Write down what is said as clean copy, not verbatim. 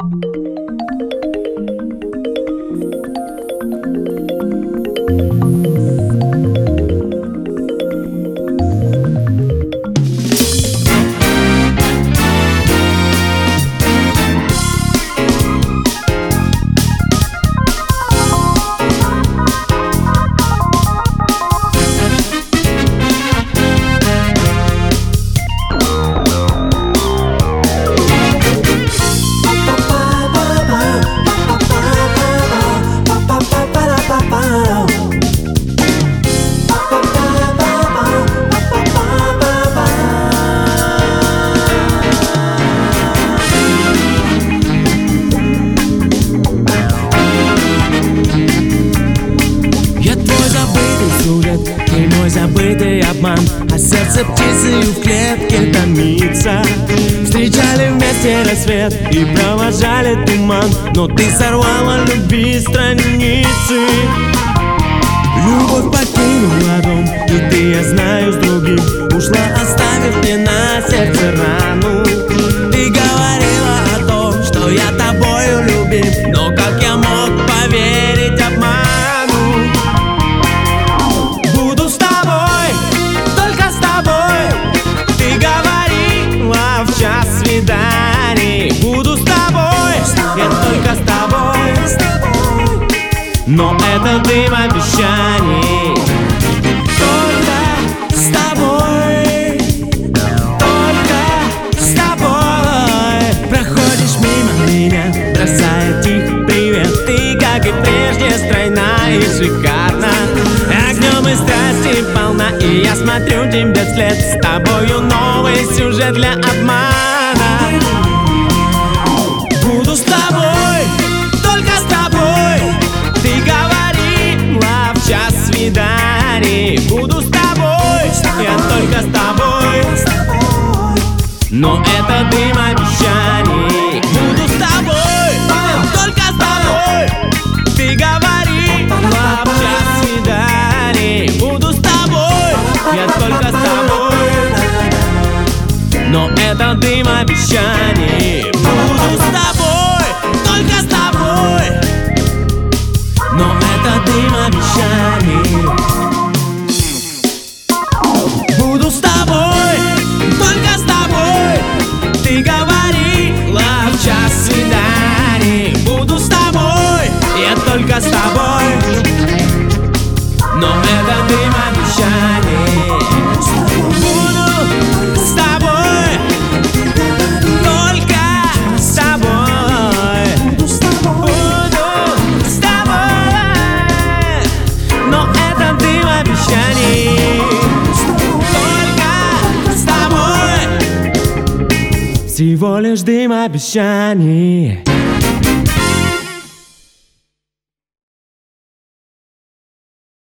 Ты мой забытый обман, а сердце птицей в клетке томится. Встречали вместе рассвет и провожали туман, но ты сорвала любви страницы. Любовь покинула дом, и ты, я знаю, с другим ушла, оставив мне на сердце рану. Ты говорила о том, что я тобою любим, но как я мог поверить обману? Буду с тобой, только с тобой. Ты говорила в час свиданий. Буду с тобой, я только с тобой. Но это дым обещаний. Только с тобой, только с тобой. Проходишь мимо меня, бросая тихий привет. Ты, как и прежде, стройна и шикарна, огнем и страсти полна, и я смотрю тебе вслед. С тобою новый сюжет для обмана. Буду с тобой, только с тобой. Ты говорила в час свиданий. Буду с тобой, я только с тобой. Но это дым обещаний. Буду с тобой, только с тобой. Ты говорила в час свиданий. Буду с тобой, я только с тобой. Но это дым обещаний. Буду с тобой, только с тобой. Но это дым обещаний. Буду с тобой, только с тобой. Ты говорила в час свиданий. Буду с тобой, я только с тобой. Но это дым обещаний. Буду с тобой, только с тобой. Буду с тобой. Но это дым обещаний. Только с тобой. Всего лишь дым обещаний.